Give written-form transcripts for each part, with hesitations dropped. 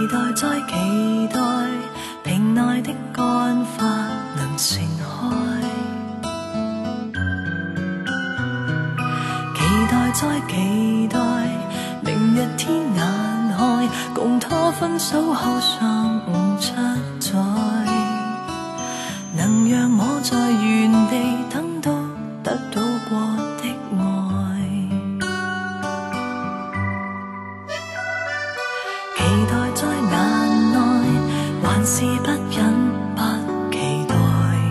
待再期待，瓶内的干花能盛开。期待再期待，明日天眼开，共他分手後相誤七載，能讓我在原地等到得到過的愛。期待在眼內，還是不忍不期待。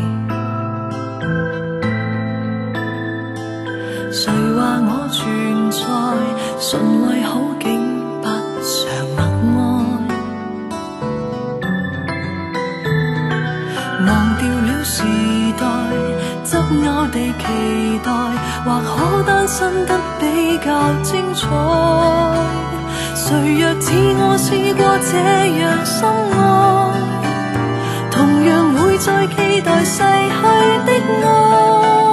誰話我存在，純為好景不常默哀。忘掉了時代，執拗地期待，或可單身得比較精彩。誰若似我試過這樣深愛，同樣會再期待逝去的愛。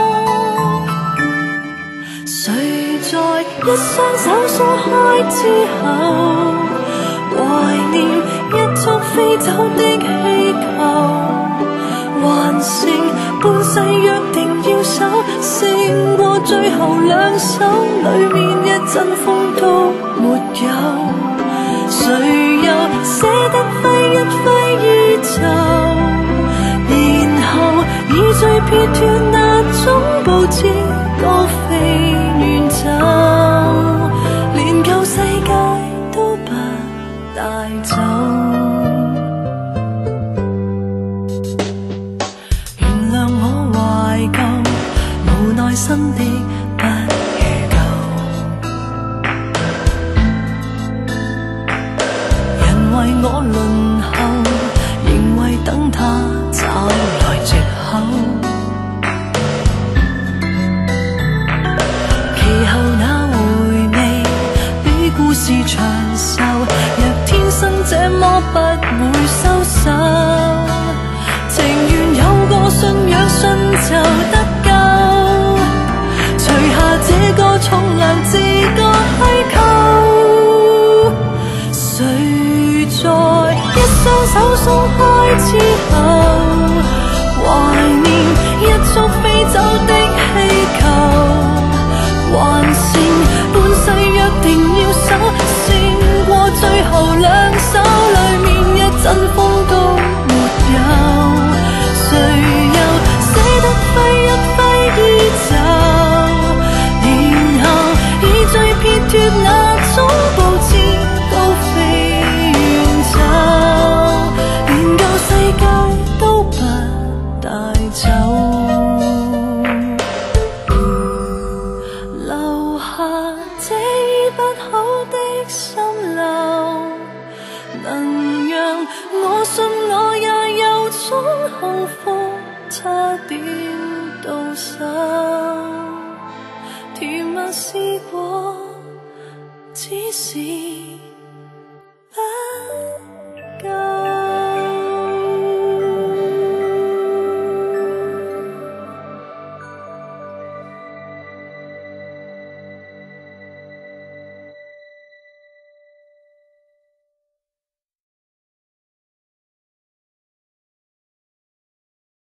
誰在一雙手鬆開之後，懷念一束飛走的氣球，還剩半世約定要守，勝過最後兩手裡面一陣風都沒有。誰又捨得揮一揮衣袖，然後以最撇脱那種步驟高飛遠走，連舊世界都不帶走。原諒我懷舊，無奈新的不如舊。人為我輪候，仍為等他找來藉口。其後那回味比故事長壽，若天生這麼不會收手，情願有個信仰信就得救，除下這個重量自覺虛構。誰在一雙手鬆開之後，懷念一束飛走的氣球，還剩半世約定要守，勝過最後兩手裡面一陣風都沒有。誰又捨得揮一揮衣袖，然後以最撇脱那種步驟高飛遠走，連舊世界都不帶走，留下這醫不好的心流，能讓我信我也有種幸福差點到手。甜蜜試過，只是